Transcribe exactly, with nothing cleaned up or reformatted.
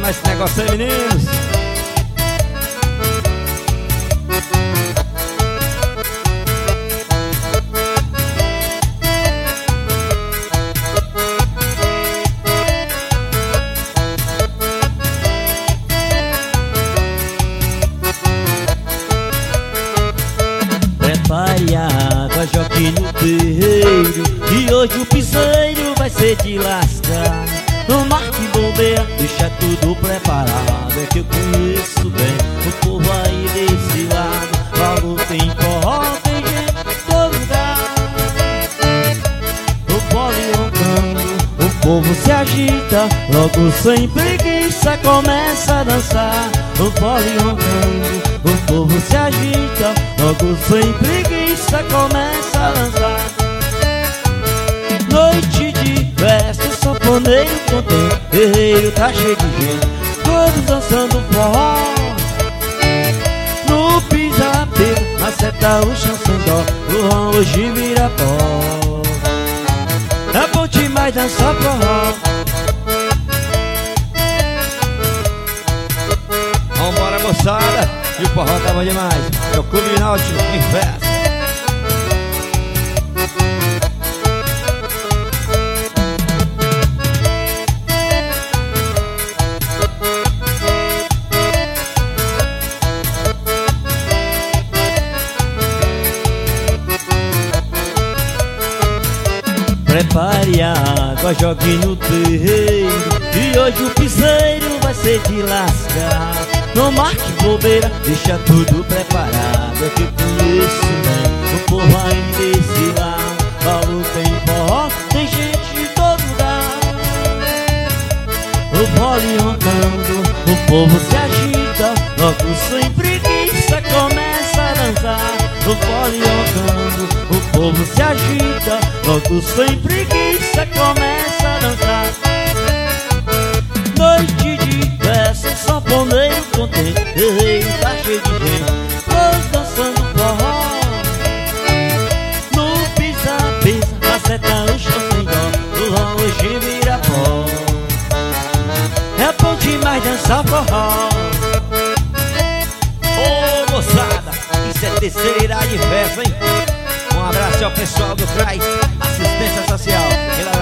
animar esse negócio aí, meninos. Prepare a água, jogue no terreiro, e hoje o piseiro vai ser de lascar. No mar que bombeia, deixa tudo preparado. É que eu conheço bem o povo aí desse lado. Logo tem forró, tem gente em todo lugar. O pole roncando, o povo se agita, logo sem preguiça começa a dançar. O pole roncando, o povo se agita, logo sem preguiça começa a dançar. Noite de festa, sanfoneiro contente, terreiro tá cheio de gente, todos dançando forró. No pisapeiro, na seta o chão sem dó, o rão hoje vira pó. É bom demais dançar forró. Vambora, moçada, e o forró tá bom demais. É o Clube Náutico em festa. Prepare a água, jogue no terreiro, e hoje o piseiro vai ser de lascar. No mar que bobeira, deixa tudo preparado. É que eu conheço bem o povo aí desse lado. Logo tem forró, tem gente de todo lugar. O pole roncando, o povo se agita, logo sem preguiça começa a dançar. O pole roncando, o povo se agita, logo sem preguiça começa a dançar. Noite de festa, sanfoneiro contente, terreiro tá cheio de gente, todos dançando forró. No pisa-pisa, na seta o chão sem dó, o rão hoje vira pó. É bom demais dançar forró. Ô moçada, isso é terceira de festa, hein? Um abraço ao pessoal do C R A I, Assistência Social.